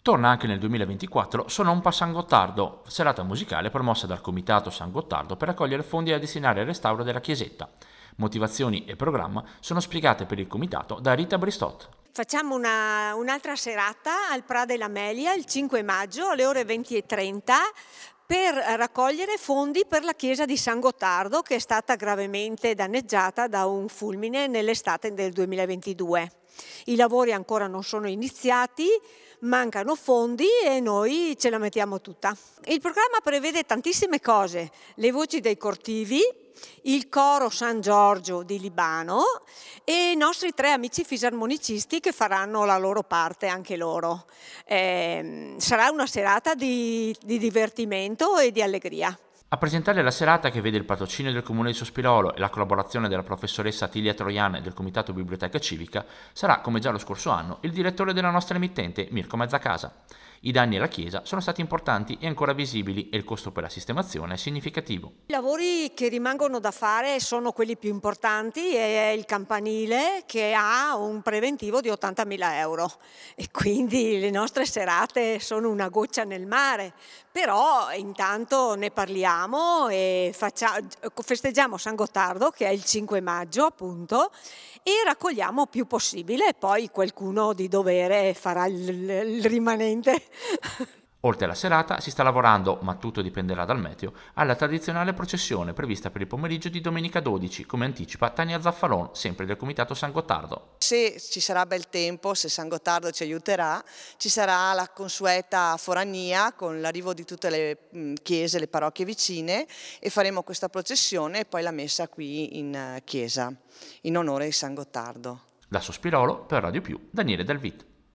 Torna anche nel 2024 Sono un po' San Gottardo, serata musicale promossa dal Comitato San Gottardo per raccogliere fondi a destinare al restauro della chiesetta. Motivazioni e programma sono spiegate per il comitato da Rita Bristot. Facciamo un'altra serata al Pra della Melia il 5 maggio alle ore 20:30 per raccogliere fondi per la chiesa di San Gottardo, che è stata gravemente danneggiata da un fulmine nell'estate del 2022. I lavori ancora non sono iniziati, mancano fondi e noi ce la mettiamo tutta. Il programma prevede tantissime cose: le voci dei cortivi, il coro San Giorgio di Libano e i nostri 3 amici fisarmonicisti che faranno la loro parte anche loro. Sarà una serata di divertimento e di allegria. A presentare la serata, che vede il patrocinio del Comune di Sospirolo e la collaborazione della professoressa Tilia Troian e del Comitato Biblioteca Civica, sarà, come già lo scorso anno, il direttore della nostra emittente, Mirko Mazzacasa. I danni alla chiesa sono stati importanti e ancora visibili e il costo per la sistemazione è significativo. I lavori che rimangono da fare sono quelli più importanti, è il campanile che ha un preventivo di 80.000 euro e quindi le nostre serate sono una goccia nel mare, però intanto ne parliamo e festeggiamo San Gottardo, che è il 5 maggio appunto, e raccogliamo più possibile e poi qualcuno di dovere farà il rimanente. Oltre alla serata si sta lavorando, ma tutto dipenderà dal meteo, alla tradizionale processione prevista per il pomeriggio di domenica 12, come anticipa Tania Zaffalon, sempre del Comitato San Gottardo. Se ci sarà bel tempo, se San Gottardo ci aiuterà, ci sarà la consueta forania con l'arrivo di tutte le chiese, le parrocchie vicine, e faremo questa processione e poi la messa qui in chiesa, in onore di San Gottardo. Da Sospirolo per Radio Più, Daniele Dalvit.